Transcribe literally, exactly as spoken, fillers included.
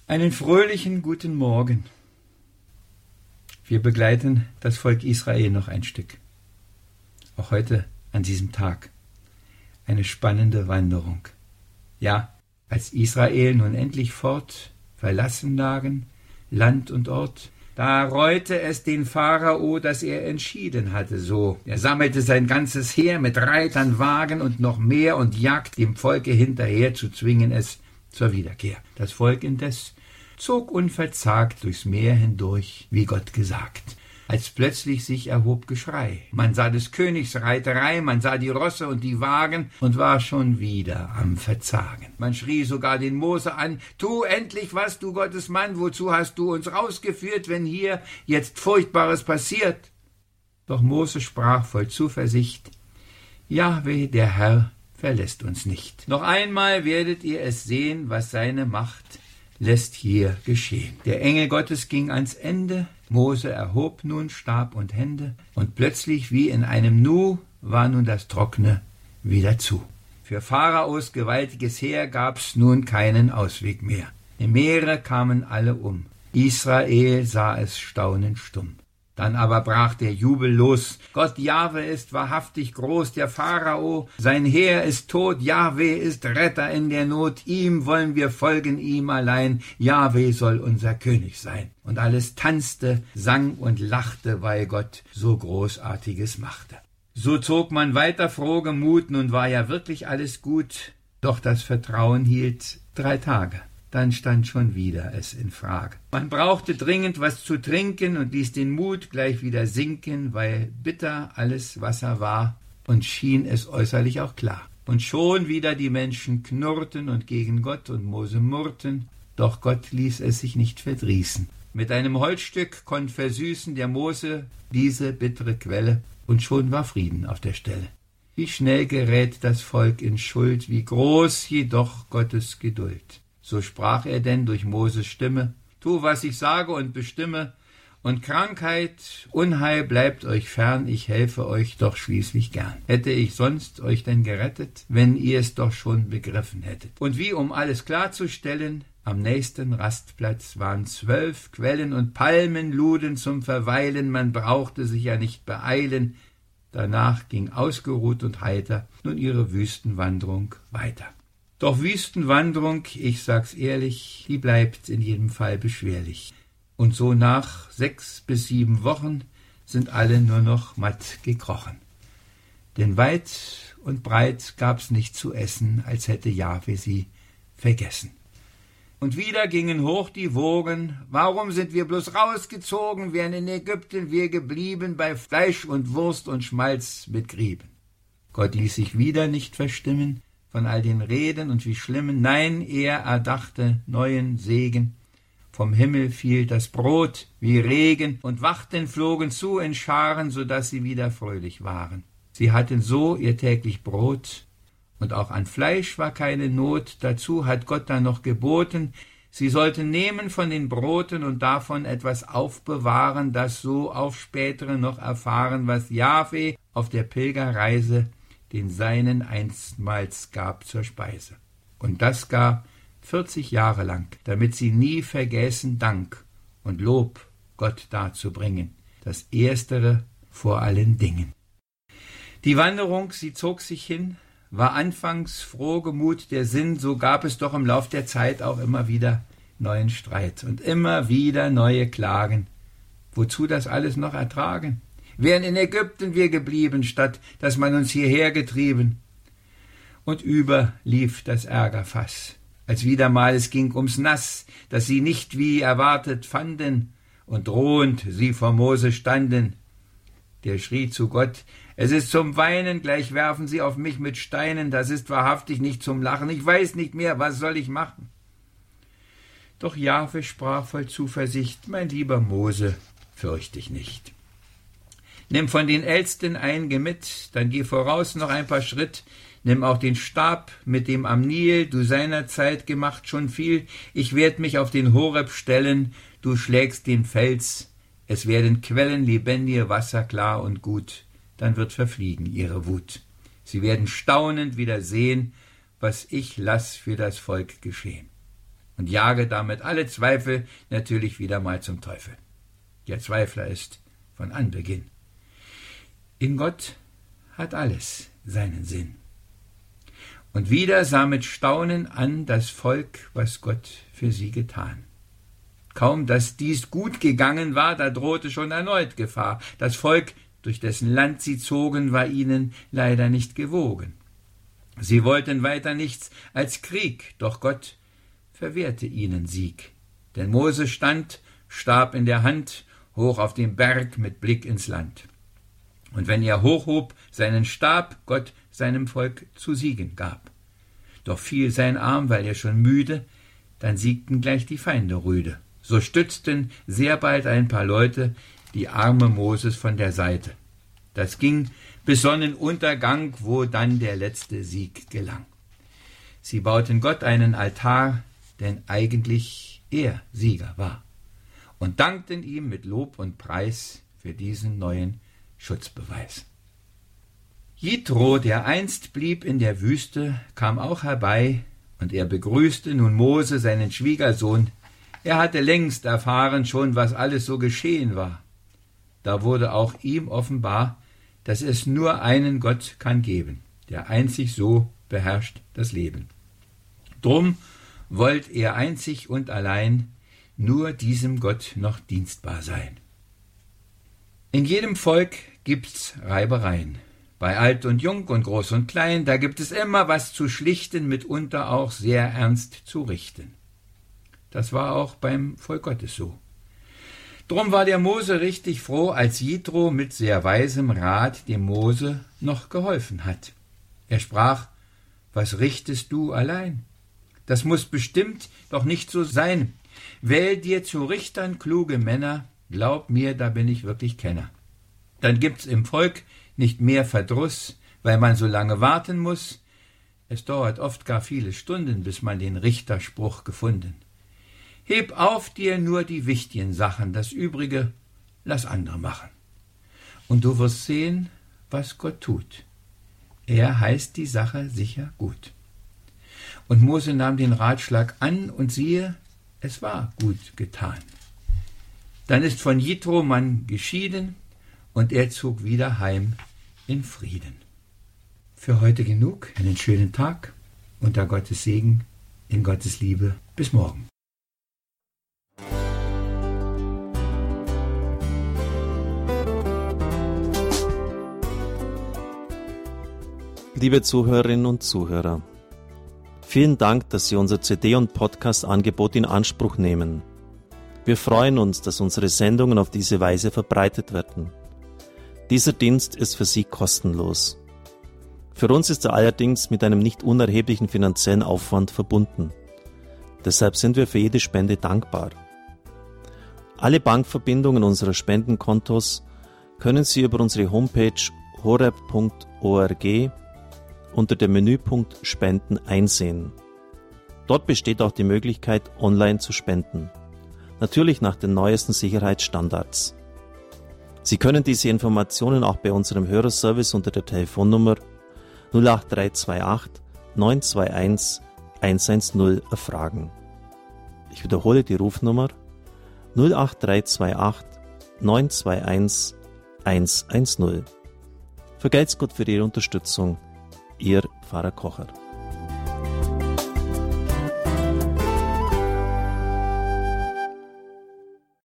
Einen fröhlichen guten Morgen. Wir begleiten das Volk Israel noch ein Stück. Auch heute an diesem Tag. Eine spannende Wanderung. Ja, als Israel nun endlich fort, verlassen lagen, Land und Ort, da reute es den Pharao, dass er entschieden hatte so. Er sammelte sein ganzes Heer mit Reitern, Wagen und noch mehr und jagt dem Volke hinterher, zu zwingen es zur Wiederkehr. Das Volk indes zog unverzagt durchs Meer hindurch, wie Gott gesagt. Als plötzlich sich erhob Geschrei. Man sah des Königs Reiterei, man sah die Rosse und die Wagen und war schon wieder am Verzagen. Man schrie sogar den Mose an: Tu endlich was, du Gottes Mann, wozu hast du uns rausgeführt, wenn hier jetzt Furchtbares passiert? Doch Mose sprach voll Zuversicht: Jahwe, der Herr, verlässt uns nicht. Noch einmal werdet ihr es sehen, was seine Macht lässt hier geschehen. Der Engel Gottes ging ans Ende, Mose erhob nun Stab und Hände, und plötzlich wie in einem Nu war nun das Trockene wieder zu. Für Pharaos gewaltiges Heer gab's nun keinen Ausweg mehr. Im Meere kamen alle um. Israel sah es staunend stumm. Dann aber brach der Jubel los. Gott Jahwe ist wahrhaftig groß, der Pharao, sein Heer ist tot, Jahwe ist Retter in der Not, ihm wollen wir folgen, ihm allein, Jahwe soll unser König sein. Und alles tanzte, sang und lachte, weil Gott so Großartiges machte. So zog man weiter frohgemut, nun war ja wirklich alles gut, doch das Vertrauen hielt drei Tage. Dann stand schon wieder es in Frage. Man brauchte dringend was zu trinken und ließ den Mut gleich wieder sinken, weil bitter alles Wasser war und schien es äußerlich auch klar. Und schon wieder die Menschen knurrten und gegen Gott und Mose murrten, doch Gott ließ es sich nicht verdrießen. Mit einem Holzstück konnt versüßen der Mose diese bittere Quelle, und schon war Frieden auf der Stelle. Wie schnell gerät das Volk in Schuld, wie groß jedoch Gottes Geduld. So sprach er denn durch Moses Stimme: Tu, was ich sage und bestimme, und Krankheit, Unheil bleibt euch fern, ich helfe euch doch schließlich gern. Hätte ich sonst euch denn gerettet, wenn ihr es doch schon begriffen hättet? Und wie, um alles klarzustellen, am nächsten Rastplatz waren zwölf Quellen und Palmen luden zum Verweilen, man brauchte sich ja nicht beeilen. Danach ging ausgeruht und heiter nun ihre Wüstenwanderung weiter. Doch Wüstenwanderung, ich sag's ehrlich, die bleibt in jedem Fall beschwerlich. Und so nach sechs bis sieben Wochen sind alle nur noch matt gekrochen. Denn weit und breit gab's nicht zu essen, als hätte Jahwe sie vergessen. Und wieder gingen hoch die Wogen: Warum sind wir bloß rausgezogen, wären in Ägypten wir geblieben, bei Fleisch und Wurst und Schmalz mit Grieben? Gott ließ sich wieder nicht verstimmen von all den Reden und wie schlimmen, nein, er erdachte neuen Segen. Vom Himmel fiel das Brot wie Regen, und Wachten flogen zu in Scharen, so daß sie wieder fröhlich waren. Sie hatten so ihr täglich Brot, und auch an Fleisch war keine Not. Dazu hat Gott dann noch geboten, sie sollten nehmen von den Broten und davon etwas aufbewahren, das so auf spätere noch erfahren, was Jahwe auf der Pilgerreise den Seinen einstmals gab zur Speise. Und das gar vierzig Jahre lang, damit sie nie vergäßen Dank und Lob Gott darzubringen, das Erstere vor allen Dingen. Die Wanderung, sie zog sich hin, war anfangs frohgemut der Sinn, so gab es doch im Lauf der Zeit auch immer wieder neuen Streit und immer wieder neue Klagen. Wozu das alles noch ertragen? Wären in Ägypten wir geblieben, statt dass man uns hierher getrieben. Und über lief das Ärgerfass, als wieder mal es ging ums Nass, dass sie nicht wie erwartet fanden und drohend sie vor Mose standen. Der schrie zu Gott: Es ist zum Weinen, gleich werfen sie auf mich mit Steinen, das ist wahrhaftig nicht zum Lachen, ich weiß nicht mehr, was soll ich machen? Doch Jahwe sprach voll Zuversicht: Mein lieber Mose, fürcht dich nicht. Nimm von den Ältesten einige mit, dann geh voraus noch ein paar Schritt, nimm auch den Stab, mit dem am Nil du seinerzeit gemacht schon viel, ich werd mich auf den Horeb stellen, du schlägst den Fels, es werden Quellen lebendige Wasser klar und gut, dann wird verfliegen ihre Wut. Sie werden staunend wieder sehen, was ich lass für das Volk geschehen. und jage damit alle Zweifel natürlich wieder mal zum Teufel. Der Zweifler ist von Anbeginn. In Gott hat alles seinen Sinn. Und wieder sah mit Staunen an das Volk, was Gott für sie getan. Kaum, dass dies gut gegangen war, da drohte schon erneut Gefahr. Das Volk, durch dessen Land sie zogen, war ihnen leider nicht gewogen. Sie wollten weiter nichts als Krieg, doch Gott verwehrte ihnen Sieg. Denn Mose stand, Stab in der Hand, hoch auf dem Berg mit Blick ins Land. Und wenn er hochhob seinen Stab, Gott seinem Volk zu siegen gab. Doch fiel sein Arm, weil er schon müde, dann siegten gleich die Feinde rüde. So stützten sehr bald ein paar Leute die Arme Moses von der Seite. Das ging bis Sonnenuntergang, wo dann der letzte Sieg gelang. Sie bauten Gott einen Altar, denn eigentlich er Sieger war, und dankten ihm mit Lob und Preis für diesen neuen Schutzbeweis. Jitro, der einst blieb in der Wüste, kam auch herbei, und er begrüßte nun Mose, seinen Schwiegersohn. Er hatte längst erfahren schon, was alles so geschehen war. Da wurde auch ihm offenbar, dass es nur einen Gott kann geben, der einzig so beherrscht das Leben. Drum wollt er einzig und allein nur diesem Gott noch dienstbar sein. In jedem Volk gibt's Reibereien. Bei alt und jung und groß und klein, da gibt es immer was zu schlichten, mitunter auch sehr ernst zu richten. Das war auch beim Volk Gottes so. Drum war der Mose richtig froh, als Jitro mit sehr weisem Rat dem Mose noch geholfen hat. Er sprach: Was richtest du allein? Das muß bestimmt doch nicht so sein. Wähl dir zu Richtern kluge Männer, glaub mir, da bin ich wirklich Kenner. Dann gibt's im Volk nicht mehr Verdruss, weil man so lange warten muß. Es dauert oft gar viele Stunden, bis man den Richterspruch gefunden. Heb auf dir nur die wichtigen Sachen, das Übrige lass andere machen. Und du wirst sehen, was Gott tut. Er heißt die Sache sicher gut. Und Mose nahm den Ratschlag an, und siehe, es war gut getan. Dann ist von Jitro man geschieden, und er zog wieder heim in Frieden. Für heute genug, einen schönen Tag, unter Gottes Segen, in Gottes Liebe. Bis morgen. Liebe Zuhörerinnen und Zuhörer, vielen Dank, dass Sie unser C D- und Podcast-Angebot in Anspruch nehmen. Wir freuen uns, dass unsere Sendungen auf diese Weise verbreitet werden. Dieser Dienst ist für Sie kostenlos. Für uns ist er allerdings mit einem nicht unerheblichen finanziellen Aufwand verbunden. Deshalb sind wir für jede Spende dankbar. Alle Bankverbindungen unserer Spendenkontos können Sie über unsere Homepage horeb punkt org unter dem Menüpunkt Spenden einsehen. Dort besteht auch die Möglichkeit, online zu spenden. Natürlich nach den neuesten Sicherheitsstandards. Sie können diese Informationen auch bei unserem Hörerservice unter der Telefonnummer null acht drei zwei acht neun zwei eins eins eins null erfragen. Ich wiederhole die Rufnummer null acht drei zwei acht neun zwei eins eins eins null. Vergelt's Gott für Ihre Unterstützung. Ihr Pfarrer Kocher.